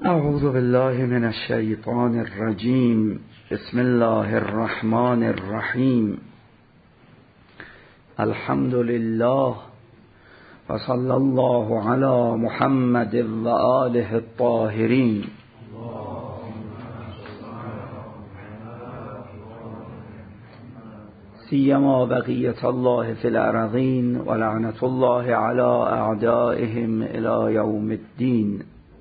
اعوذ بالله من الشیطان الرجیم. بسم الله الرحمن الرحیم. الحمد لله و صلی الله علی محمد و آله الطاهرین. سیما بقیة الله فی الارضین و لعنة الله علی اعدائهم الی یوم الدین.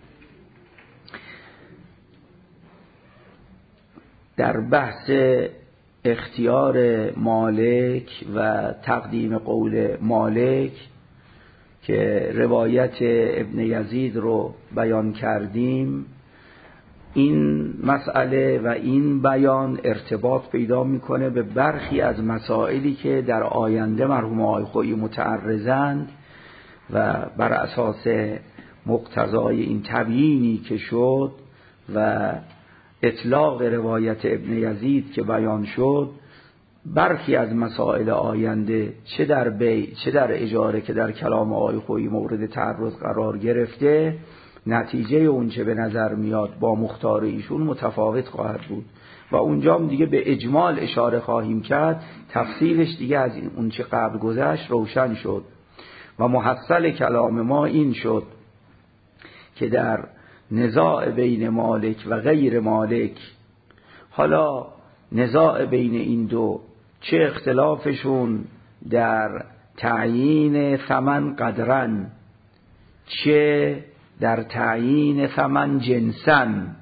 در بحث اختیار مالک و تقدیم قول مالک که روایت ابن یزید رو بیان کردیم، این مسئله و این بیان ارتباط پیدا میکنه به برخی از مسائلی که در آینده مرحوم آقای خویی متعرضند و بر اساس مقتضای این تبیینی که شد و اطلاق روایت ابن یزید که بیان شد، برخی از مسائل آینده چه در بیع چه در اجاره که در کلام آقای خویی مورد تعرض قرار گرفته، نتیجه اون چه به نظر میاد با مختار ایشون متفاوت خواهد بود و اونجا هم دیگه به اجمال اشاره خواهیم کرد. تفصیلش دیگه از اون چه قبل گذشت روشن شد و محصل کلام ما این شد که در نزاع بین مالک و غیر مالک، حالا نزاع بین این دو چه اختلافشون در تعیین ثمن قدرن، چه در تعیین ثمن جنسن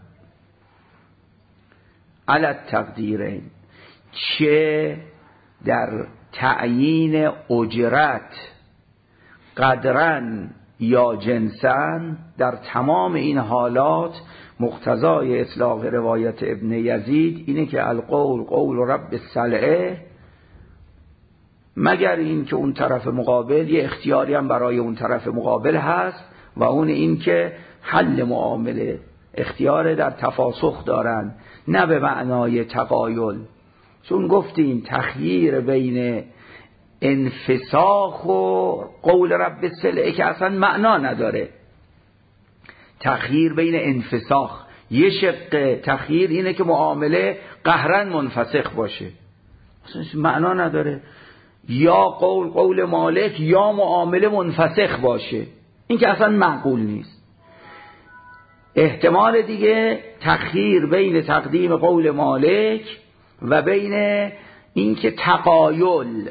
علی التقدیرین، چه در تعیین اجرت قدرن یا جنسن، در تمام این حالات مقتضای اطلاق روایت ابن یزید اینه که القول قول رب السلعه، مگر این که اون طرف مقابل یه اختیاری هم برای اون طرف مقابل هست و اون این که حل معامله اختیار در تفاسخ دارن، نه به معنای تقایل. چون گفتیم تخییر بین انفساخ و قول رب السلعه که اصلا معنا نداره. تخییر بین انفساخ، یه شق تخییر اینه که معامله قهرن منفسخ باشه، اصلا معنا نداره. یا قول مالک یا معامله منفسخ باشه، این که اصلا معقول نیست. احتمال دیگه تخییر بین تقدیم قول مالک و بین این که تقایل،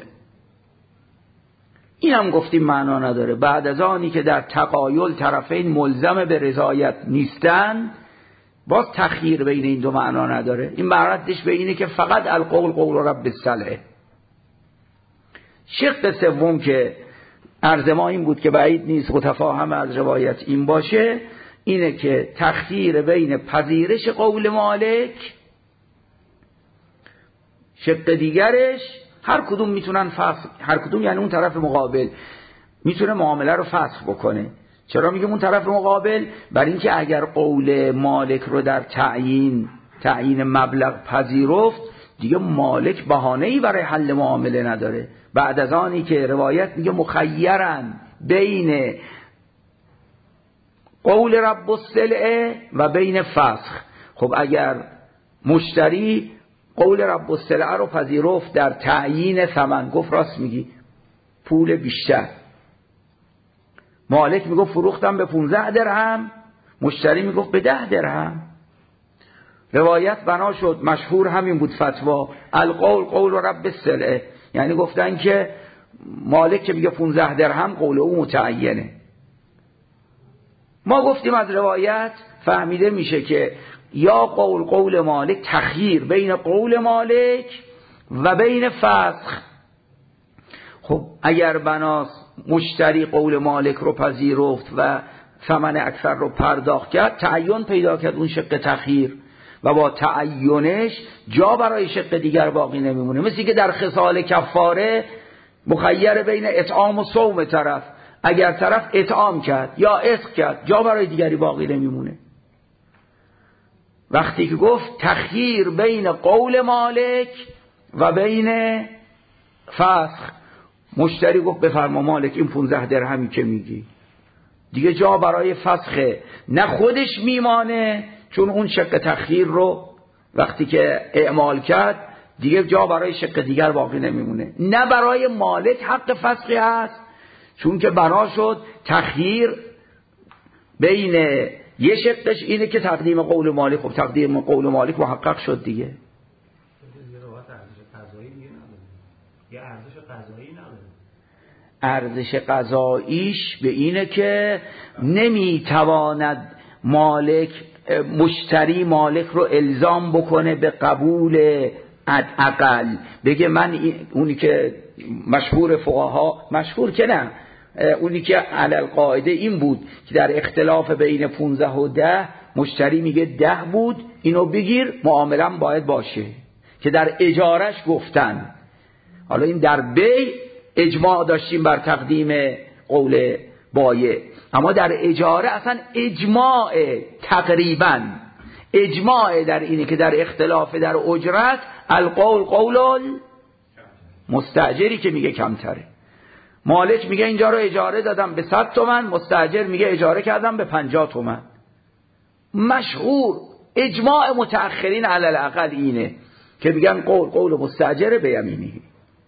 این هم گفتیم معنا نداره. بعد از آنی که در تقایل طرفین ملزم به رضایت نیستن، باز تخییر بین این دو معنا نداره. این معردش به اینه که فقط القول قول رب السلعه. شق سوم که عرض ما این بود که بعید نیست متفاهم از روایت این باشه، اینه که تخییر بین پذیرش قول مالک، شق دیگرش هر کدوم میتونن فسخ، هر کدوم یعنی اون طرف مقابل میتونه معامله رو فسخ بکنه. چرا میگم اون طرف مقابل؟ برای اینکه اگر قول مالک رو در تعیین مبلغ پذیرفت، دیگه مالک بهانه‌ای برای حل معامله نداره. بعد از آنی که روایت میگه مخیرن بین قول رب السلعه و بین فسخ، خب اگر مشتری قول رب السلعه رو پذیرفت در تعیین ثمن، گفت راست میگی پول بیشتر، مالک میگفت فروختم به 15 درهم، مشتری میگفت به 10 درهم، روایت بنا شد مشهور همین بود فتوا القول قول رب السلعه، یعنی گفتن که مالک که میگه 15 درهم قول او متعینه. ما گفتیم از روایت فهمیده میشه که یا قول مالک تخییر بین قول مالک و بین فسخ. خب اگر بناس مشتری قول مالک رو پذیرفت و ثمن اکثر رو پرداخت کرد، تعین پیدا کرد اون شق تخییر و با تعینش جا برای شق دیگر باقی نمیمونه. مثل که در خصال کفاره مخیر بین اطعام و صوم طرف، اگر طرف اطعام کرد یا عتق کرد، جا برای دیگری باقی نمیمونه. وقتی که گفت تخییر بین قول مالک و بین فسخ، مشتری گفت بفرما مالک این 15 درهمی که میگی دیگه جا برای فسخه نه خودش میمانه، چون اون شق تخییر رو وقتی که اعمال کرد دیگه جا برای شق دیگر باقی نمیمونه، نه برای مالک حق فسخی هست چون که بنا شد تخییر بین یه شقش اینه که تقدیم قول مالک، خب تقدیم قول مالک محقق شد دیگه. ارزش قضاییش به اینه که نمیتواند مالک مشتری مالک رو الزام بکنه به قبول اقل، بگه من اونی که مشهور فقها، مشهور که نه، اونی که علل قاعده این بود که در اختلاف بین 15 و 10 مشتری میگه 10 بود اینو بگیر معامله باید باشه، که در اجارش گفتن. حالا این در بی اجماع داشتیم بر تقدیم قول بایع، اما در اجاره اصلا اجماع، تقریبا اجماع در اینه که در اختلاف در اجرت القول قول مستاجری که میگه کمتره. مالک میگه اینجا رو اجاره دادم به 100 تومن، مستاجر میگه اجاره کردم به 50 تومن. مشهور اجماع متأخرین علی الاقل اینه که میگن قول مستاجر به یمینی.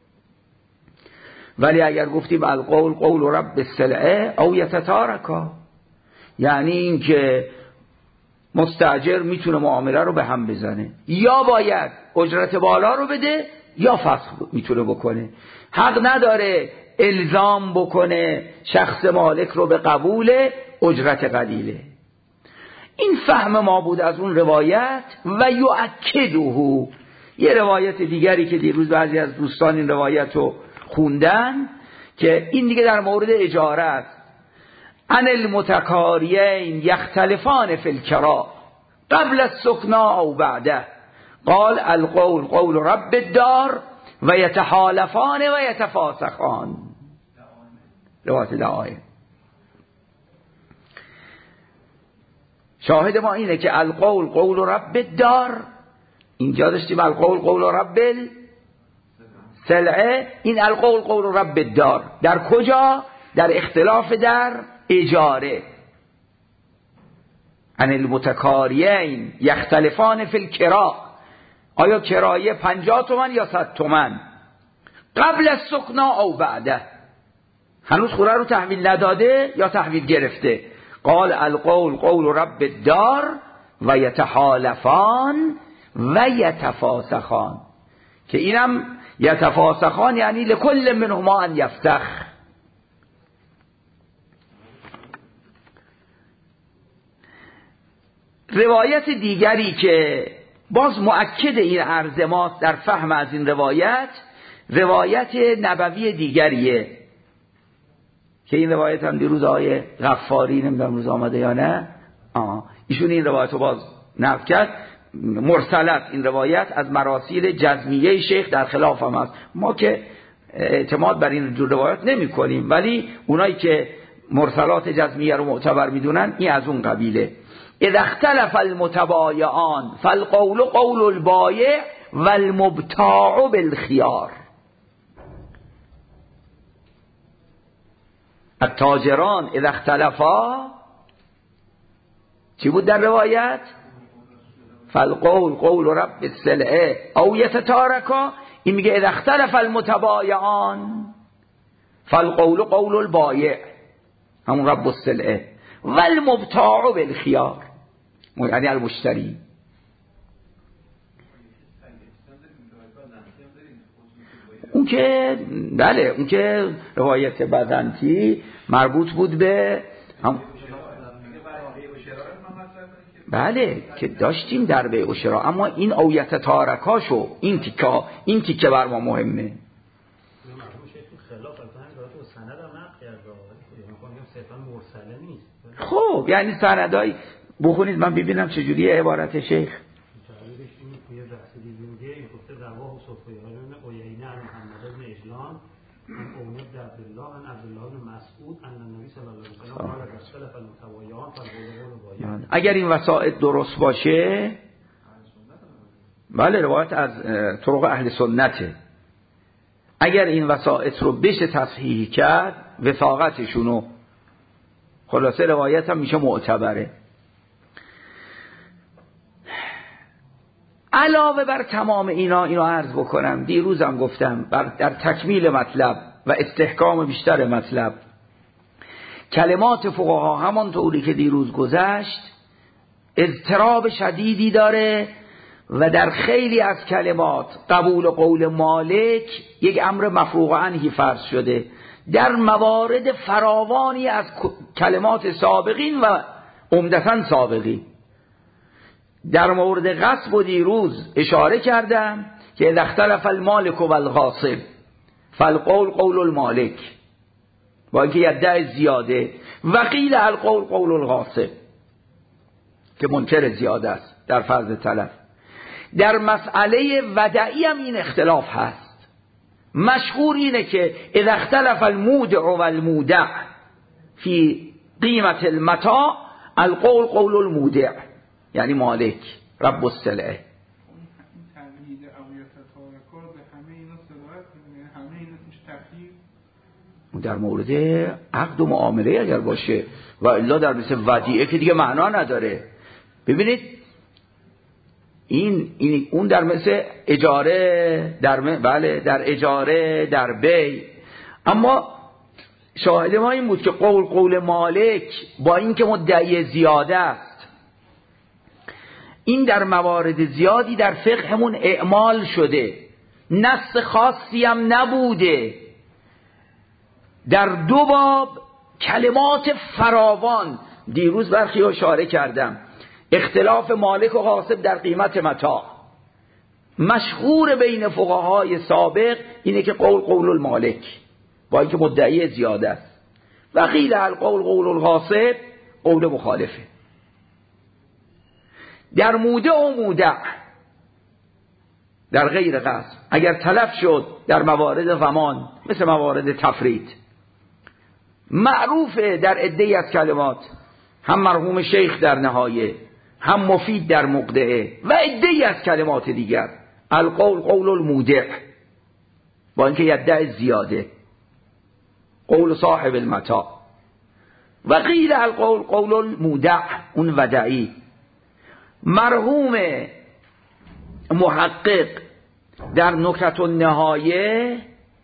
ولی اگر گفتیم القول قول رب السلعه او یتتارکا، یعنی این که مستاجر میتونه معامله رو به هم بزنه، یا باید اجرت بالا رو بده یا فسخ میتونه بکنه، حق نداره الزام بکنه شخص مالک رو به قبول اجرت قلیله. این فهم ما بود از اون روایت. و یؤکده، یه روایت دیگری که دیروز بعضی از دوستان این روایت رو خوندن که این دیگه در مورد اجاره است. ان المتکاریین یختلفان فی الکرا قبل السکنا او بعده، قال القول قول رب الدار و یتحالفان و یتفاسخان. روایت دعایم شاهد ما اینه که القول قول رب الدار، اینجا داشتیم القول قول رب السلعه، این القول قول رب الدار در کجا؟ در اختلاف در اجاره. ان المتکاریین یختلفان فی الکرا، آیا کرایه 50 تومن یا 100 تومن، قبل از سکنا او بعده، هنوز خونه رو تحویل نداده یا تحویل گرفته. قال القول قول رب الدار و یتحالفان و یتفاسخان، که اینم یتفاسخان یعنی لکل منهما ان یفسخ. روایت دیگری که باز مؤکد این عرض ماست در فهم از این روایت، روایت نبوی دیگریه که این روایت هم دیروز آقای غفاری نمیدونم روز آمده یا نه، ایشون این روایت رو باز نقل کرد، مرسلت این روایت از مراسیل جزمیه شیخ در خلاف هم هست. ما که اعتماد بر این روایت نمی کنیم، ولی اونایی که مرسلات جزمیه رو معتبر میدونن این از اون قبیله. اذا اختلف المتبایعان فالقول قول البایع والمبتاع بالخيار. التاجران اذا اختلفا، چی بود در روایت؟ فالقول قول رب السلعه او یتتارکا. این میگه اذا اختلف المتبایعان فالقول قول البایع، همون رب السلعه، والمبتاع بالخيار یعنی المشتری. اون که بله، اون که روایت بزنطی مربوط بود به هم، بله که داشتیم در بیع و شراء، اما این اویت تارکاشو این تیکه بر ما مهمه. خب یعنی سندای بخونید من ببینم چجوریه عبارت شیخ. اگر این وسائط درست باشه، بله روایت از طرق اهل سنته، اگر این وسائط رو بشه تصحیح کرد، وثاقتشونو خلاصه روایت هم میشه معتبره. علاوه بر تمام اینا عرض بکنم، دیروزم گفتم در تکمیل مطلب و استحکام بیشتر مطلب، کلمات فقها همانطوری که دیروز گذشت اضطراب شدیدی داره و در خیلی از کلمات قبول قول مالک یک امر مفروغ عنه فرض شده. در موارد فراوانی از کلمات سابقین و عمدتاً سابقین، در مورد غصب و دیروز اشاره کردم که اذا اختلف المالک و الغاصب فالقول قول المالک، با اینکه یدعی زیاده، و قیل القول قول الغاصب که منکر زیاده است در فرض تلف. در مسئله ودعی هم این اختلاف هست. مشهور اینه که اذا اختلف المودع و المودع فی قیمت المتاع القول قول المودع، یعنی مالک رب السلعه. در مورد عقد و معامله اگر باشه و الا در مثل ودیعه که دیگه معنا نداره. ببینید اون در مثل اجاره، بله در اجاره، در بی. اما شاهد ما این بود که قول مالک با اینکه مدعی زیاده است، این در موارد زیادی در فقهمون اعمال شده، نص خاصی هم نبوده. در دو باب کلمات فراوان، دیروز برخی اشاره کردم، اختلاف مالک و غاصب در قیمت متاع. مشهور بین فقهای سابق اینه که قول المالک با اینکه مدعی زیاده است، و قیل القول قول الغاصب قول مخالفه. در مودع و مودع در غیر غصب اگر تلف شد در موارد ضمان مثل موارد تفرید، معروفه در عده‌ای از کلمات، هم مرحوم شیخ در نهایه، هم مفید در مقدعه و عده‌ای از کلمات دیگر، القول قول المودع با اینکه یدعی زیاده، قول صاحب المتاع. و قیل القول قول المودع، اون ودعی. مرحوم محقق در نکت النهایه،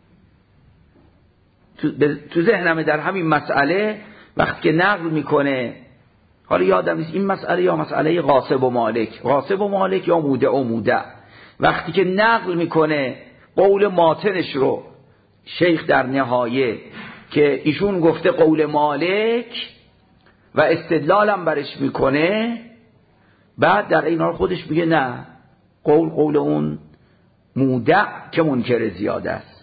تو ذهنمه در همین مسئله وقتی که نقل میکنه، حالا یادم نیست این مسئله یا مسئله غاصب و مالک یا مودع و مودع، وقتی که نقل میکنه قول ماتنش رو شیخ در نهایه که ایشون گفته قول مالک و استدلالم برش میکنه، بعد در این حال خودش میگه نه، قول اون مودع که منکر زیاده است.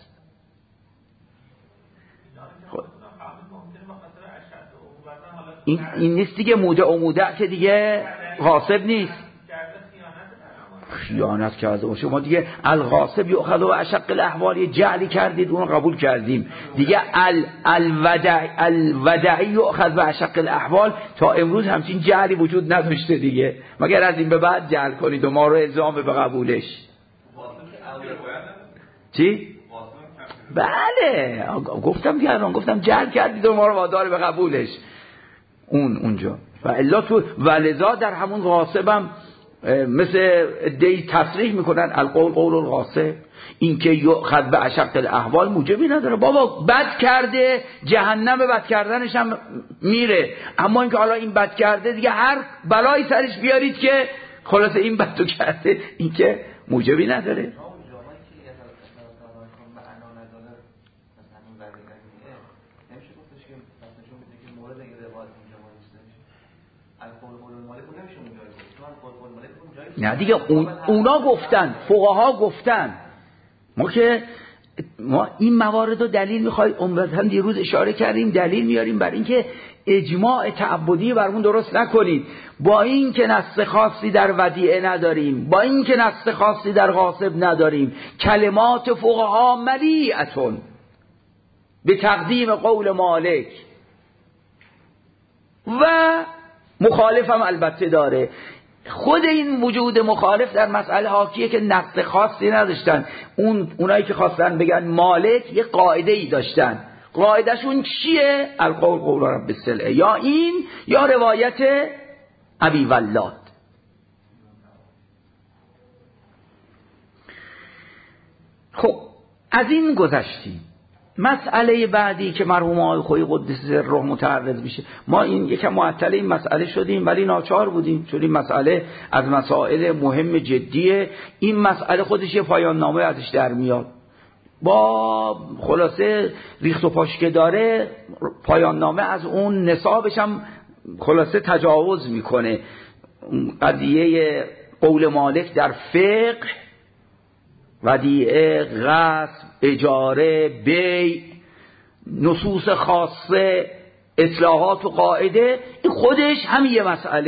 این نیست دیگه، مودع و مودع که دیگه غاصب نیست. خیانت کرده باشه ما دیگه الغاصب یؤخذ و اشق الاحوال، یه جعلی کردید اون قبول کردیم دیگه. الودعی یؤخذ و اشق الاحوال تا امروز همچین جعلی وجود نداشته دیگه، مگر از این به بعد جعل کنید و ما رو الزام به قبولش. چی؟ بله گفتم جعل کردید و ما رو وادار به قبولش اونجا. و الا تو ولذا در همون غاصبم مثل دی تصریح میکنن القول قول الغاصب، این که یؤخذ به اشق الاحوال موجبی نداره. بابا بد کرده، جهنم بد کردنش هم میره، اما اینکه حالا این بد کرده دیگه هر بلایی سرش بیارید که خلاصه این بدو کرده، این که موجبی نداره. نه دیگه اونا گفتن، فقها گفتن، ما این موارد رو دلیل میخوایم، عمدتاً دیروز اشاره کردیم دلیل میاریم بر اینکه اجماع تعبدی برمون درست نکنید. با این که نص خاصی در ودیعه نداریم، با این که نص خاصی در غاصب نداریم، کلمات فقها ملیئتون به تقدیم قول مالک و مخالف هم البته داره. خود این وجود مخالف در مسئله حاکیه که نص خاصی نداشتن. اونایی که خواستن بگن مالک یه قاعده ای داشتن، قاعدشون چیه؟ القول قول رب السلعه، یا این یا روایت ابی ولاد. خب از این گذشتیم. مسئله بعدی که مرحوم آقای خویی قدس سره متعرض میشه، ما این یکم معطل این مسئله شدیم ولی ناچار بودیم، چون این مسئله از مسائل مهم جدیه. این مسئله خودش یه پایان نامه ازش در میاد، با خلاصه ریخت و پاش که داره پایان نامه از اون نصابش هم خلاصه تجاوز میکنه. قضیه قول مالک در فقه، ودیعه، غصب، اجاره، بیع، نصوص خاصه، اصلاحات و قاعده، این خودش هم یه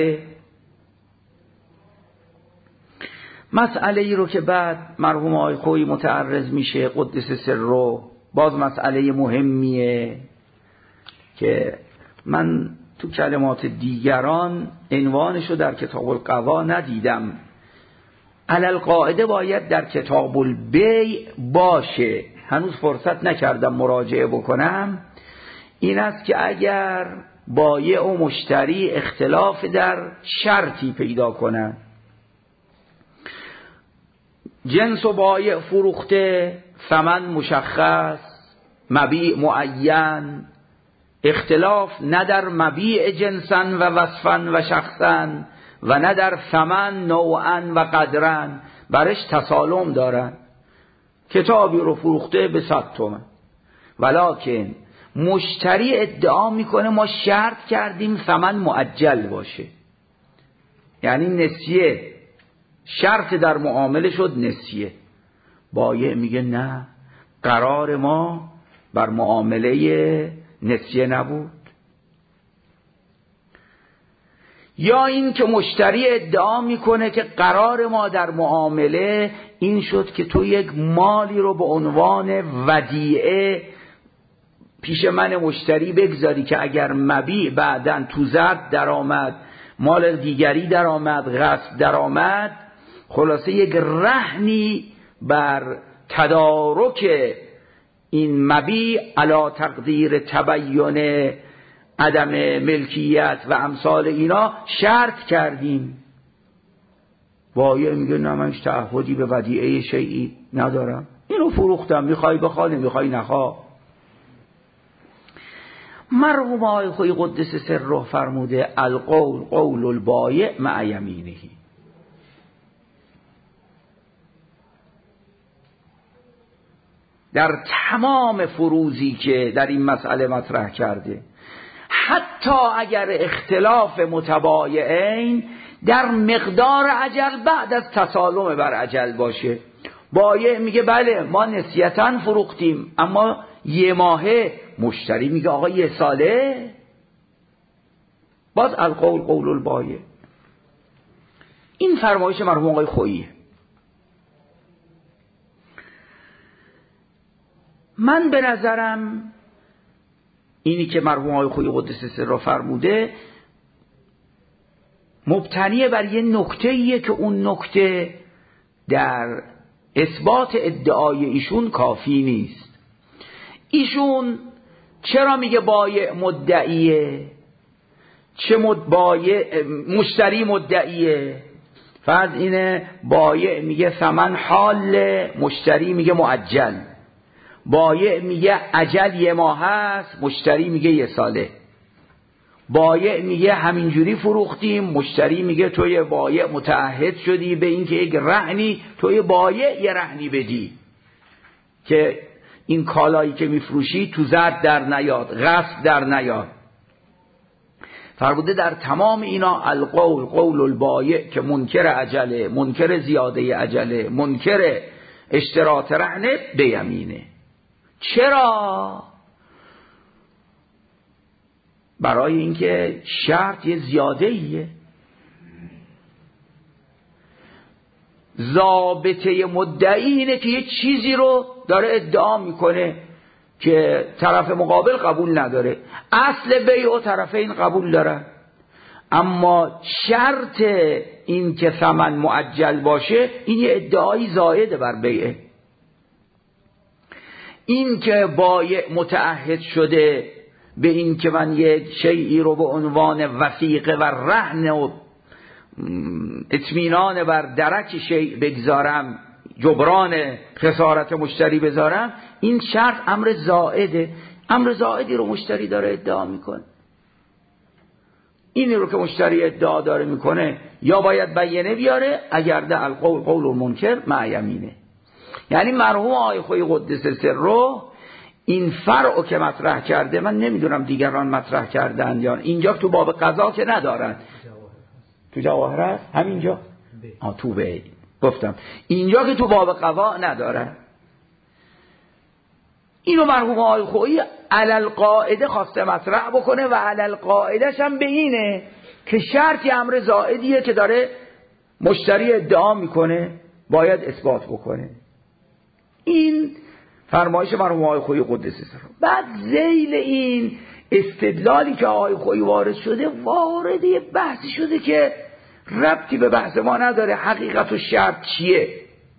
مسئله ای رو که بعد مرحوم آقای خویی متعرض میشه قدس سره، باز مسئله مهمیه که من تو کلمات دیگران عنوانشو در کتاب القوا ندیدم، علل قاعده باید در کتاب البیع باشه، هنوز فرصت نکردم مراجعه بکنم. این است که اگر بایع و مشتری اختلاف در شرطی پیدا کنن، جنس و بایع فروخته، ثمن مشخص، مبیع معین، اختلاف نه در مبیع جنسا و وصفا و شخصا و نه در ثمن نوعا و قدرا، برش تسالم دارن. کتابی رو فروخته به 100 تومن، ولکن مشتری ادعا میکنه ما شرط کردیم ثمن مؤجل باشه، یعنی نسیه، شرط در معامله شد نسیه. بایع میگه نه، قرار ما بر معامله نسیه نبود. یا این که مشتری ادعا میکنه که قرار ما در معامله این شد که تو یک مالی رو به عنوان ودیعه پیش من مشتری بگذاری که اگر مبیع بعدن تو زرد در آمد، مال دیگری در آمد، غصب در آمد، خلاصه یک رهنی بر تدارک این مبیع علی تقدیر تبین عدم ملکیت و امثال اینا شرط کردیم. بایع میگه نه، من هیچ تعهدی به ودیعه شیئی ندارم، اینو فروختم، میخوای بخوا، نمیخوای نخوا. مرحوم آقای خویی قدس سره فرموده القول قول البایع مع یمینه. در تمام فروزی که در این مسئله مطرح کرده، حتی اگر اختلاف متبایعین در مقدار اجل بعد از تسالم بر اجل باشه، بایع میگه بله ما نسیتاً فروختیم اما یه ماهه، مشتری میگه آقا یه ساله، باز القول قول البایع. این فرمایش مرحوم آقای خویی. من به نظرم اینی که مرحوم آقای خویی قدس سره فرموده مبتنیه بر یه نکته‌ایه که اون نکته در اثبات ادعای ایشون کافی نیست. ایشون چرا میگه بایع مدعیه، چه مشتری مدعیه؟ فرض اینه بایع میگه ثمن حال، مشتری میگه مؤجل. بایع میگه اجل یه ماه هست، مشتری میگه یه ساله. بایع میگه همینجوری فروختیم، مشتری میگه توی بایع متعهد شدی به این که یک رهنی، توی بایع یه رهنی بدی که این کالایی که میفروشی تو زرد در نیاد، غصب در نیاد. فرموده در تمام اینا القول قول البایع که منکر عجله، منکر زیاده عجله، منکر اشتراط رهنه به یمینه. چرا؟ برای اینکه شرط یه زیاده ایه. ضابطه مدعی اینه که یه چیزی رو داره ادعا میکنه که طرف مقابل قبول نداره. اصل بیع و طرفین قبول دارن، اما شرط این که ثمن مؤجل باشه این یه ادعای زائده بر بیعه. این که بایع متعهد شده به این که من یک شیئی رو به عنوان وثیقه و رهن و اطمینان بر درک شیء بگذارم، جبران خسارت مشتری بذارم، این شرط امر زائده. امر زائدی رو مشتری داره ادعا میکنه. اینی رو که مشتری ادعا داره میکنه یا باید بیانه بیاره، اگر ده القول قول المنکر مع یمینه. یعنی مرحوم آقای خویی قدس سره این فرعو که مطرح کرده، من نمیدونم دیگران مطرح کردن یا اینجا تو باب قضا که ندارن، تو جواهر هست همینجا تو به گفتم اینجا که تو باب قضا ندارن. اینو مرحوم آقای خویی علل قاعده خواسته مطرح بکنه و علل قاعدش هم به اینه که شرطی امر زائدیه که داره مشتری ادعا میکنه باید اثبات بکنه. این فرمایش مرحوم آقای خویی قدس سره. بعد ذیل این استدلالی که آقای خویی وارد شده، وارد یه بحثی شده که ربطی به بحث ما نداره. حقیقت و شرط چیه؟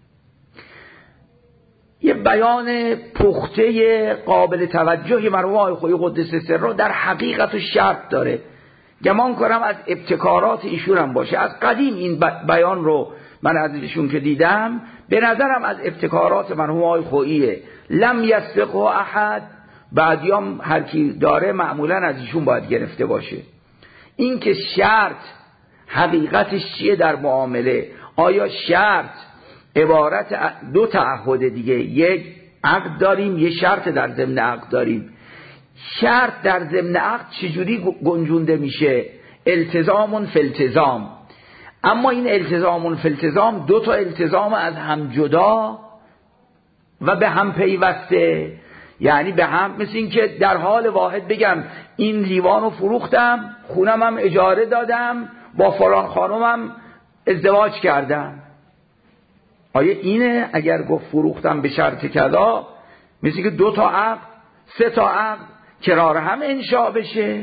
یه بیان پخته قابل توجهی مرحوم آقای خویی قدس سره در حقیقت و شرط داره. گمان کنم از ابتکارات ایشون هم باشه. از قدیم این بیان رو من از ایشون که دیدم، به نظرم از ابتکارات مرحوم آقای خوییه. لم یسبقه احد، بعدیام هر کی داره معمولا از ایشون باید گرفته باشه. این که شرط حقیقتش چیه در معامله؟ آیا شرط عبارت دو تعهد دیگه، یک عقد داریم، یه شرط در ضمن عقد داریم. شرط در ضمن عقد چجوری گنجونده میشه؟ التزام فی التزام. اما این التزام فی التزام دو تا التزام از هم جدا و به هم پیوسته، یعنی به هم، مثل این که در حال واحد بگم این لیوانو فروختم، خونم هم اجاره دادم، با فلان خانومم ازدواج کردم. آیا اینه؟ اگر گفت فروختم به شرط کذا، مثل که دو تا عقد، سه تا عقد کنار هم انشاء بشه.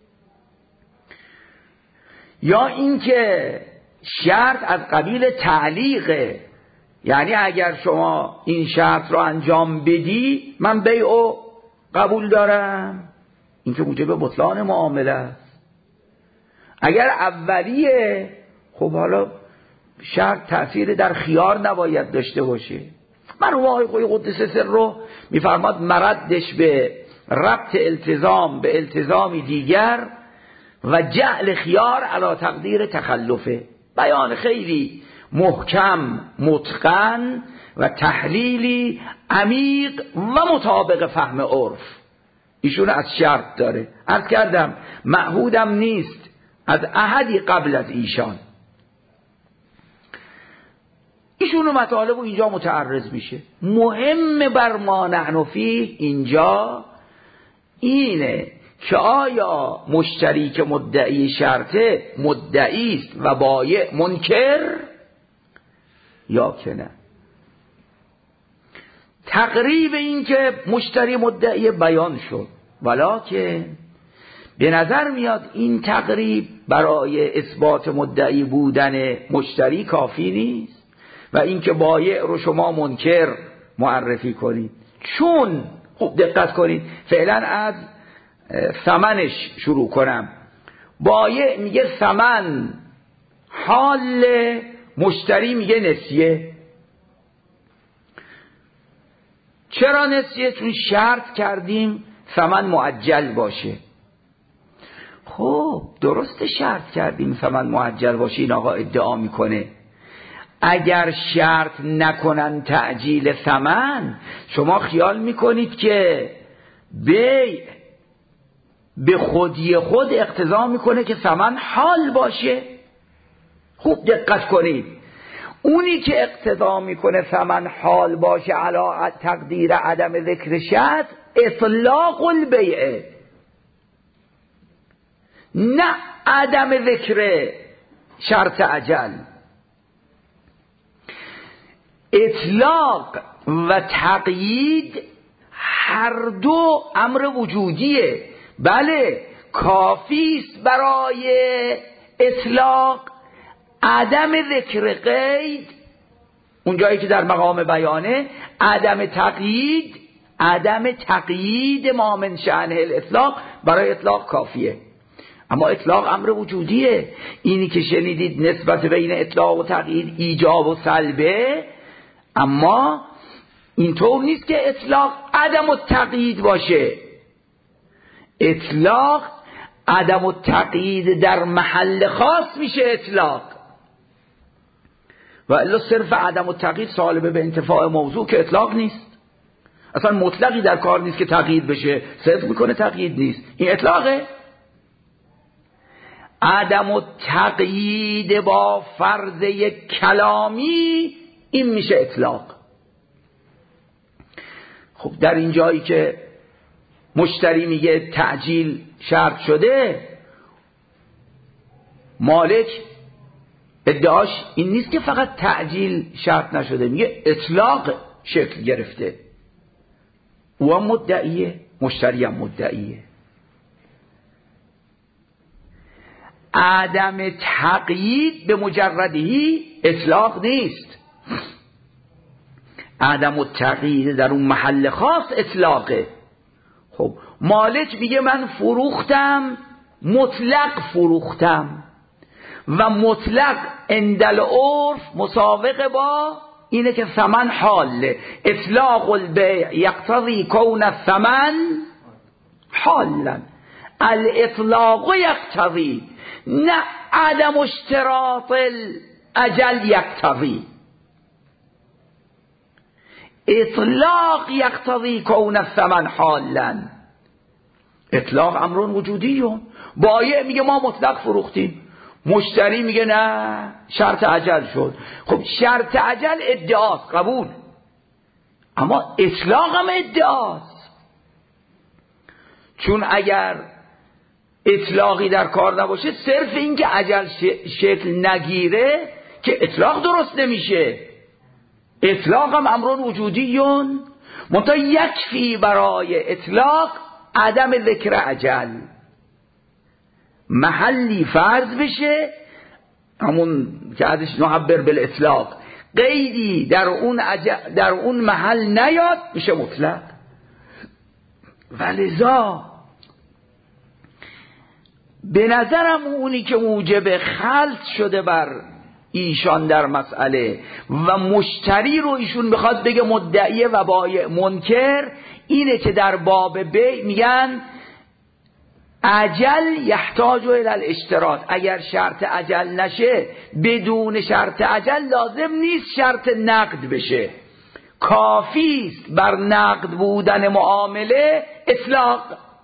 یا اینکه شرط از قبیل تعلیقه، یعنی اگر شما این شرط رو انجام بدی من بیعو قبول دارم، این که موجب بطلان معامله است. اگر اولیه، خب حالا شرط تأثیر در خیار نباید داشته باشه. مرحوم آقای خویی قدس سره میفرماد مردش به ربط التزام به التزامی دیگر و جعل خیار علی تقدیر تخلفه. بیان خیلی محکم، متقن و تحلیلی عمیق و مطابق فهم عرف ایشون از شرط داره. عرض کردم معهودم نیست از احدی قبل از ایشان. ایشون مطالب اینجا متعرض میشه. مهم بر ما نحن فیه اینجا اینه که آیا مشتری که مدعی شرطه مدعی است و بایع منکر یا که نه. تقریب این که مشتری مدعی بیان شد، ولکن به نظر میاد این تقریب برای اثبات مدعی بودن مشتری کافی نیست و اینکه بایع رو شما منکر معرفی کنید. چون خوب دقت کنید، فعلا از ثمنش شروع کنم. بایع میگه ثمن حال، مشتری میگه نسیه. چرا نسیه؟ چون شرط کردیم ثمن معجل باشه. خب درست شرط کردیم ثمن معجل باشه، این آقا ادعا میکنه. اگر شرط نکنن تعجیل ثمن، شما خیال میکنید که بیع به خودی خود اقتضا میکنه که ثمن حال باشه؟ خوب دقت کنید، اونی که اقتضا میکنه ثمن حال باشه علی تقدیر عدم ذکر شرط اطلاق البیع، نه عدم ذکر شرط عجل. اطلاق و تقیید هر دو امر وجودیه. بله کافی است برای اطلاق عدم ذکر قید، اون جایی که در مقام بیانه، عدم تقیید عدم تقیید ما من شأنه الاطلاق برای اطلاق کافیه. اما اطلاق امر وجودیه. اینی که شنیدید نسبت بین اطلاق و تقیید ایجاب و سلبه، اما اینطور نیست که اطلاق عدم التقیید باشه. اطلاق عدم التقیید در محل خاص میشه اطلاق، و الا صرف عدم التقیید سالبه به انتفاع موضوع که اطلاق نیست. اصلا مطلقی در کار نیست که تقیید بشه، صرف میکنه تقیید نیست، این اطلاقه. عدم التقیید با فرض یک کلامی، این میشه اطلاق. خب در این جایی که مشتری میگه تعجیل شرط شده، مالک ادعاش این نیست که فقط تعجیل شرط نشده، میگه اطلاق شکل گرفته. او هم مدعیه، مشتری هم مدعیه. عدم تقیید به مجردی اطلاق نیست. عدم التقیید در اون محل خاص اطلاقه. خب مالک میگه من فروختم، مطلق فروختم، و مطلق اندل عرف مسابقه با اینه که ثمن حاله. اطلاق البیع یقتضی کون الثمن حالا، الاطلاق یقتضی، نه عدم اشتراط الاجل یقتضی. اطلاق یقتضی کون الثمن حالا. اطلاق امر وجودیه. بایع میگه ما مطلق فروختیم، مشتری میگه نه شرط اجل شد. خب شرط اجل ادعاست، قبول، اما اطلاق هم ادعاست. چون اگر اطلاقی در کار نباشه، صرف این که اجل شکل نگیره که اطلاق درست نمیشه. اطلاق هم امر وجودیون، منتها یکفی برای اطلاق عدم ذکر اجل. محلی فرض بشه، همون که ازش نعبر بالاطلاق، قیدی در اون محل نیاد، میشه مطلق. ولذا به نظرم اونی که موجب خلط شده بر ایشان در مسئله و مشتری رو ایشون بخواد بگه مدعیه و بایع منکر، اینه که در باب بیع میگن اجل یحتاج الی الاشتراط. اگر شرط اجل نشه، بدون شرط اجل لازم نیست شرط نقد بشه، کافی است بر نقد بودن معامله اطلاق.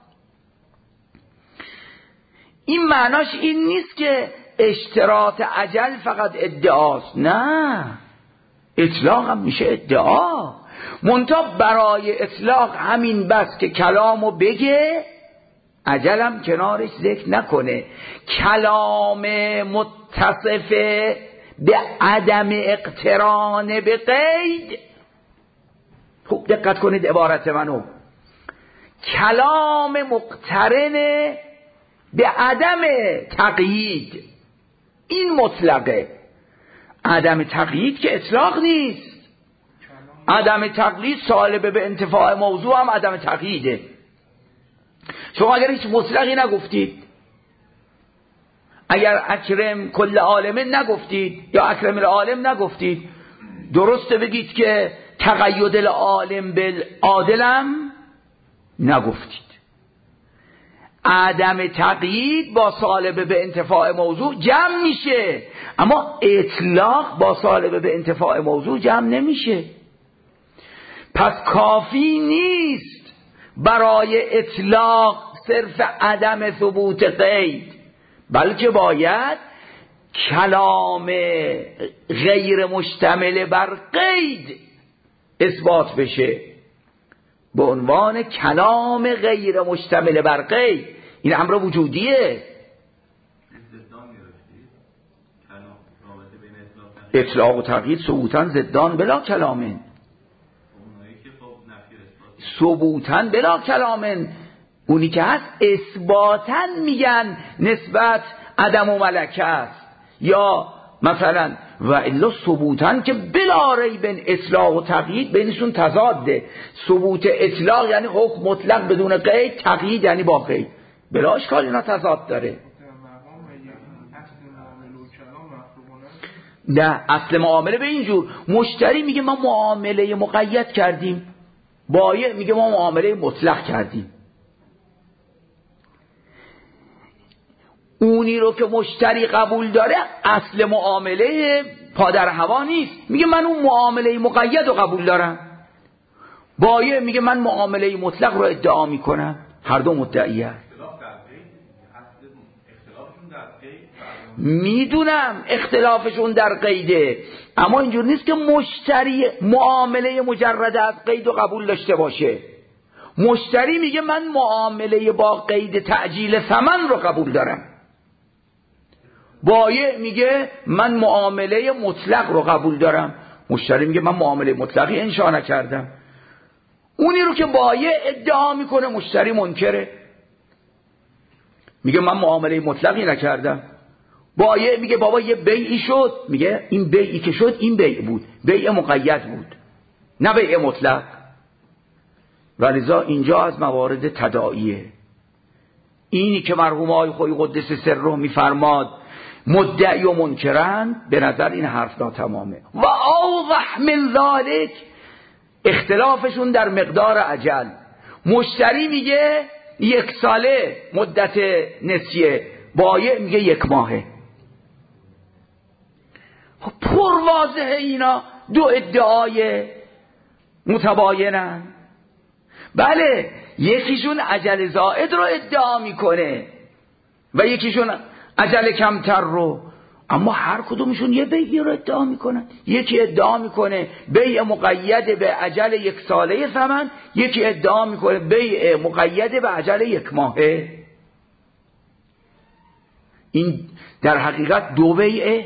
این معناش این نیست که اشتراط اجل فقط ادعاست، نه، اطلاق هم میشه ادعا. منتها برای اطلاق همین بس که کلامو بگه، اجلم کنارش ذکر نکنه. کلام متصف به عدم اقتران به قید، خوب دقت کنید عبارت منو، کلام مقترن به عدم تقیید، این مطلقه. عدم تقیید که اطلاق نیست. عدم تقیید سالبه به انتفاع موضوع هم عدم تقییده. شما اگر هیچ مطلقی نگفتید، اگر اکرم کل عالم نگفتید یا اکرم العالم نگفتید، درسته بگید که تقید العالم بالعادلم نگفتید. عدم تقیید با سالبه به انتفاع موضوع جمع میشه، اما اطلاق با سالبه به انتفاع موضوع جمع نمیشه. پس کافی نیست برای اطلاق صرف عدم ثبوت قید، بلکه باید کلام غیر مشتمل بر قید اثبات بشه به عنوان کلام غیر مشتمل بر قید. این امر وجودیه. اطلاق و تقیید ثبوتاً ضدان بلا کلامن، ثبوتاً بلا کلامن. اونی که هست اثباتاً میگن نسبت عدم و ملکه است، یا مثلا و الا ثبوتن که بلا ریب اطلاق و تقیید بینشون تضاده. ثبوت اطلاق یعنی حکم مطلق بدون قید، تقیید یعنی با قید، بلا اشکال اینا تضاد داره. نه، اصل معامله به اینجور مشتری میگه ما معامله مقید کردیم، بایع میگه ما معامله مطلق کردیم. اونی رو که مشتری قبول داره اصل معامله پادر هوا نیست، میگه من اون معامله مقید رو قبول دارم. بایع میگه من معامله مطلق رو ادعا میکنم. هر دو مدعی هست. میدونم اختلافشون در قیده، اما اینجور نیست که مشتری معامله مجرد از قید و قبول داشته باشه. مشتری میگه من معامله با قید تعجیل ثمن رو قبول دارم. بایع میگه من معامله مطلق رو قبول دارم. مشتری میگه من معامله مطلقی انشا نکردم. اونی رو که بایع ادعا میکنه مشتری منکره، میگه من معامله مطلقی نکردم. بایع میگه بابا یه بیعی شد، میگه این بیعی که شد این بیع بود، بیع مقید بود نه بیع مطلق. ولذا اینجا از موارد تداعیه. اینی که مرحوم آقای خویی قدس سره میفرماد مدعی و منکرن، به نظر این حرف ناتمامه. و اوضح من ذالک اختلافشون در مقدار اجل. مشتری میگه 1 ساله مدت نسیه، بایع میگه 1 ماهه. پر واضحه اینا دو ادعای متباینن. بله، یکیشون اجل زائد رو ادعا میکنه و یکیشون اجل کمتر رو، اما هر کدومشون یه بیعی رو ادعا میکنن. یکی ادعا میکنه بیع مقید به اجل 1 ساله ثمن، یکی ادعا میکنه بیع مقید به اجل 1 ماهه. این در حقیقت دو بیعه،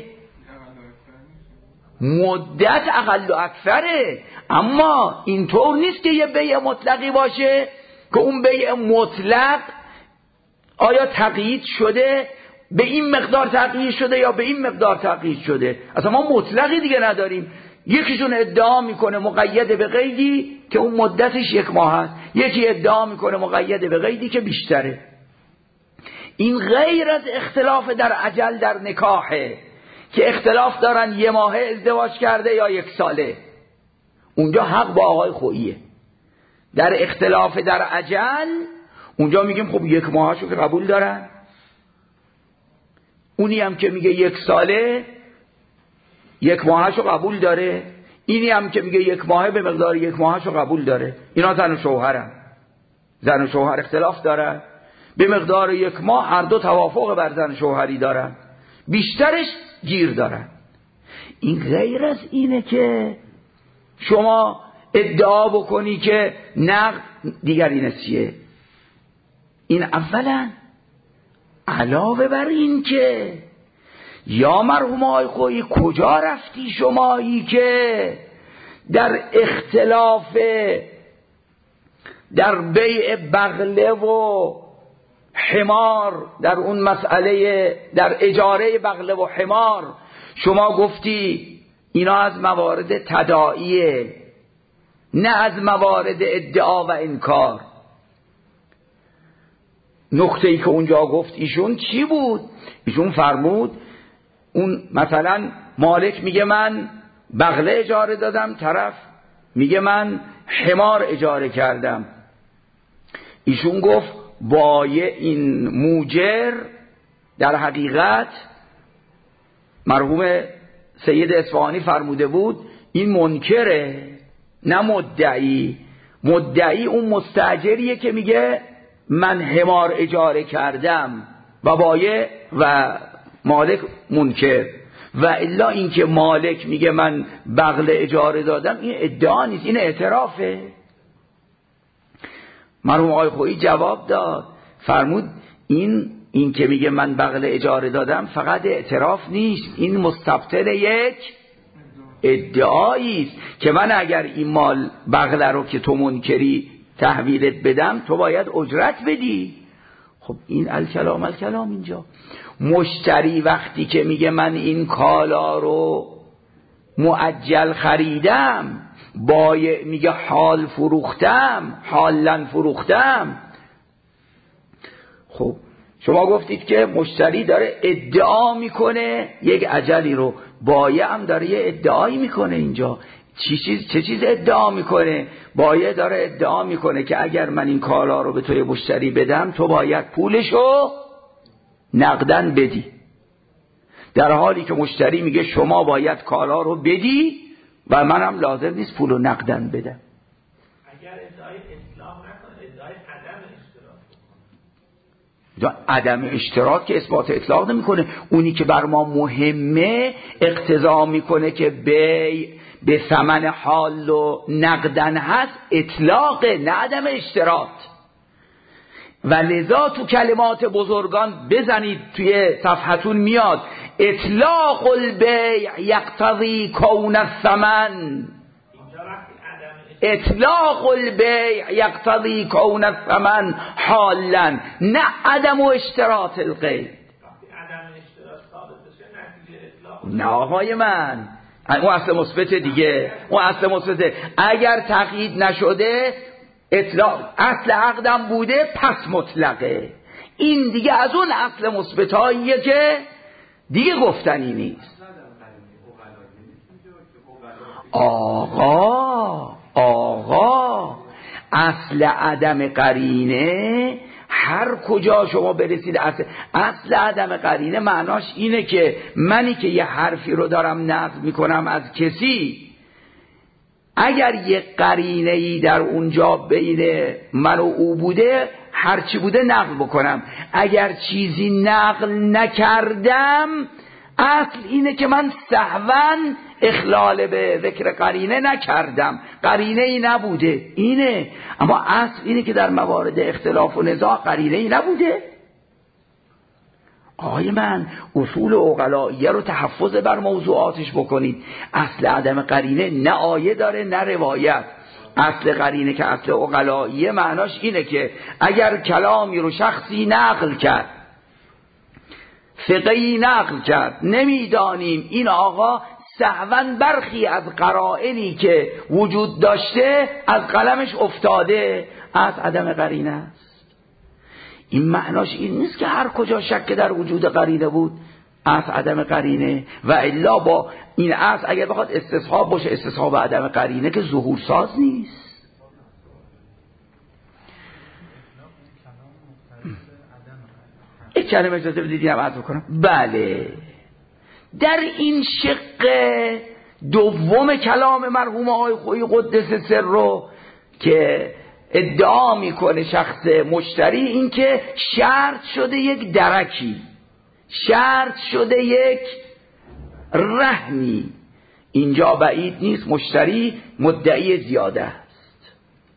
مدت اقل و اکثره، اما اینطور نیست که یه بیع مطلقی باشه که اون بیع مطلق آیا تقیید شده، به این مقدار تقیید شده یا به این مقدار تقیید شده. اصلا ما مطلقی دیگه نداریم. یکیشون ادعا میکنه مقید به قیدی که اون مدتش 1 ماه است، یکی ادعا میکنه مقید به قیدی که بیشتره. این غیر از اختلاف در اجل در نکاحه که اختلاف دارن 1 ماهه ازدواج کرده یا 1 ساله. اونجا حق با آقای خوییه. در اختلاف در اجل اونجا میگیم خب 1 ماهشو که قبول دارن، اونی هم که میگه 1 ساله 1 ماهشو قبول داره، اینی هم که میگه 1 ماهه به مقدار 1 ماهشو قبول داره. اینا زن و شوهرن، زن و شوهر اختلاف دارن، به مقدار 1 ماه هر دو توافق بر زن و شوهری دارن، بیشترش گیر دارن. این غیر از اینه که شما ادعا بکنی که نقد دیگری نسیه. این اولا. علاوه بر این که یا مرحوم آقای خویی کجا رفتی شمایی که در اختلاف در بیع بغله و حمار، در اون مسئله در اجاره بغله و حمار شما گفتی اینا از موارد تداعیه نه از موارد ادعا و انکار. نکته ای که اونجا گفت ایشون چی بود؟ ایشون فرمود اون مثلا مالک میگه من بغله اجاره دادم، طرف میگه من حمار اجاره کردم. ایشون گفت بایع این موجر در حقیقت مرحوم سید اصفهانی فرموده بود این منکره نه مدعی. مدعی اون مستاجریه که میگه من حمار اجاره کردم و بایع و مالک منکر. و الا اینکه مالک میگه من بغله اجاره دادم این ادعا نیست، این اعترافه. مرحوم آقای خویی جواب داد، فرمود این که میگه من بغله اجاره دادم فقط اعتراف نیست، این مستبطل یک ادعایی است که من اگر این مال بغله رو که تو منکری تحویلت بدم تو باید اجرت بدی. خب این الکلام اینجا. مشتری وقتی که میگه من این کالا رو معجل خریدم، بایع میگه حال فروختم، حالا فروختم. خب شما گفتید که مشتری داره ادعا میکنه یک اجلی رو، بایع هم داره یه ادعایی میکنه اینجا. چه چیز ادعا میکنه؟ بایع داره ادعا میکنه که اگر من این کالا رو به توی مشتری بدم تو باید پولشو نقدن بدی، در حالی که مشتری میگه شما باید کالا رو بدی و منم لازم نیست پولو نقدن بدم. اگر ادعای اطلاق نکنه، ادعای عدم اشتراک عدم اشتراک که اثبات اطلاق نمیکنه. اونی که بر ما مهمه اقتضا میکنه که بیع به ثمن حال و نقدن هست، اطلاق نه عدم اشتراک. و لذا تو کلمات بزرگان بزنید، توی صفحتون میاد اطلاق البیع یقتضی کون الثمن، اطلاق البیع یقتضی کون الثمن حالا، نه عدم و اشتراط القید. نه آقای من، اون اصل مثبت دیگه، اون اصل مثبت. اگر تقیید نشده اطلاق اصل عقدم بوده پس مطلقه. این دیگه از اون اصل مثبتاییه که دیگه گفتنی نیست. آقا اصل عدم قرینه هر کجا شما برسید اصل عدم قرینه معناش اینه که منی که یه حرفی رو دارم نقل میکنم از کسی، اگر یه قرینه‌ای در اونجا بین من و او بوده هرچی بوده نقل بکنم. اگر چیزی نقل نکردم اصل اینه که من سهواً اخلال به ذکر قرینه نکردم، قرینه ای نبوده اینه. اما اصل اینه که در موارد اختلاف و نزاع قرینه ای نبوده. آقای من اصول عقلائیه رو تحفظ بر موضوعاتش بکنید. اصل عدم قرینه نه آیه داره نه روایت. اصل قرینه که اصل عقلائیه معناش اینه که اگر کلامی رو شخصی نقل کرد، فقهی نقل کرد، نمیدانیم این آقا سهواً برخی از قرائنی که وجود داشته از قلمش افتاده، از عدم قرینه است. این معناش این نیست که هر کجا شک در وجود قرینه بود از عدم قرینه، و الا با این اصل اگر بخواد استصحاب باشه، استصحاب عدم قرینه که ظهور ساز نیست. یک کلمه اجازه بدید هم عرض بکنم. بله، در این شق دوم کلام مرحوم آقای خویی قدس سر رو که ادعا میکنه شخص مشتری، این که شرط شده یک درکی، شرط شده یک رهنی، اینجا بعید نیست مشتری مدعی زیاده است،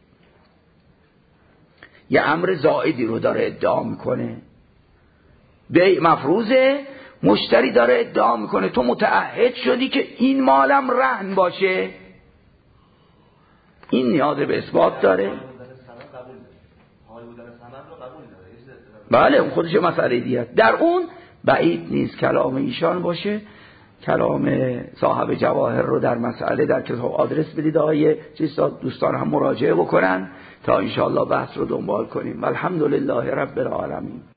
یه امر زائدی رو داره ادعا میکنه، بیع مفروضه، مشتری داره ادعا میکنه تو متعهد شدی که این مالم رهن باشه. این نیاز به اثبات داره. بله اون خودش مسئله دیگه. در اون بعید نیست کلام ایشان باشه. کلام صاحب جواهر رو در مسئله در کتاب آدرس بدید آقای دوستان هم مراجعه بکنن تا انشاءالله بحث رو دنبال کنیم. الحمدلله رب العالمین.